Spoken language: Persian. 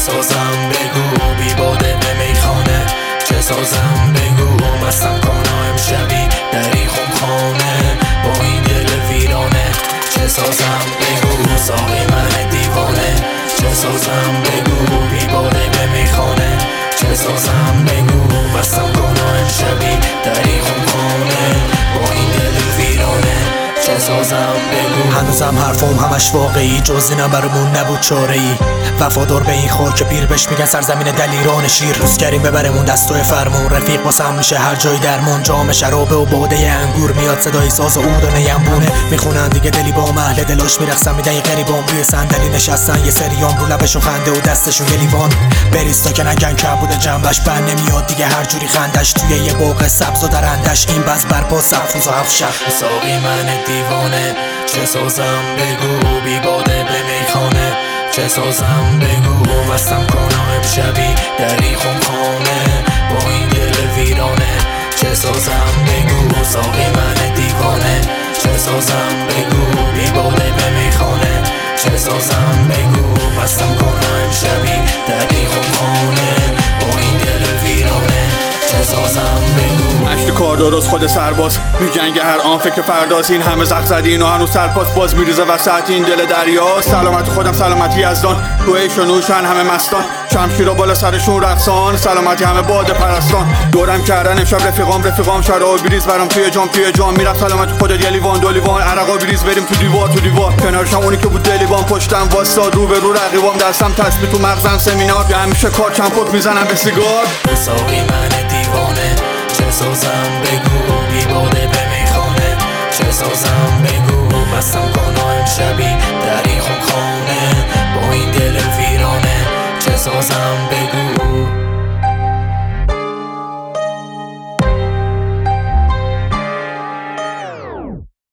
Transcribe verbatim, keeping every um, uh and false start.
سازم بگو بی باده به میخانه، چه سازم بگو مستم کنم امشبی دری خمخانه با این دل ویرانه، چه سازم بگو ساقی من دیوانه، چه سازم بگو بی باده به میخانه، چه سازم بگو مستم کنم امشبی دری خمخانه با این دل ویرانه، چه سازم بگو. هنوزم حرفم همش واقعی، جز اینم برامون نبود چاره ای. وفادار به این خاک پیر بهش میگن سرزمین دلیران شیر. روز کریم ببرمون دستای فرمون، رفیق واسم میشه هر جای درمون. جام شرابه و باده انگور میاد صدای ساز و عود و نیمبونه. میخونن دیگه دلی با اهل دلاش میرقصن میدن یه غریبان. روی صندلی نشستن یه سریام رو لبشون خنده و دستشون یه لیوان. بریستا که نگن کم بوده جنبش، بند نمیاد دیگه هر جوری خندش. توی یه باغ سبز و درندش این بز برپا سقف روز و هفت شب. ساقی من دیوانه، چه سازم بگو بی باده به میخانه، چه سازم بگو مستم کنم امشبی دری خمخانه با این دل ویرانه، چه سازم بگو ساقی من دیوانه، چه سازم بگو بی باده به میخانه، چه سازم بگو مستم کنم امشبی دری خمخانه با این دل ویرانه، چه سازم بگو. اشت کار درست خود سرباز میجنگه هر آن فکر فرداز. این همه زخم زدین و هنوز سرپاس باز میریزه وسط این دل دریا. سلامت خودم سلامتی یزدان، تو عیش و نوشن همه مستان. شمشیرا بالا سرشون رقصان، سلامتی همه باد پرستان. دورم کردن امشب رفیقام رفیقام شراب بریز برام توی جام توی جام. میرفت سلامت خودت یه لیوان دو لیوان عرقا بریز بریم تو دیوار تو دیوار. کنارشم اونی که بود دلیوان پشتم واساد رو به رو رقیبام. دستم تسبیح تو مغزم سمینار، همیشه کار چند پک میزنم به سیگار. ساقی من دیوانه، چه سازم بگو بی باده به میخانه، چه سازم بگو مستم کنم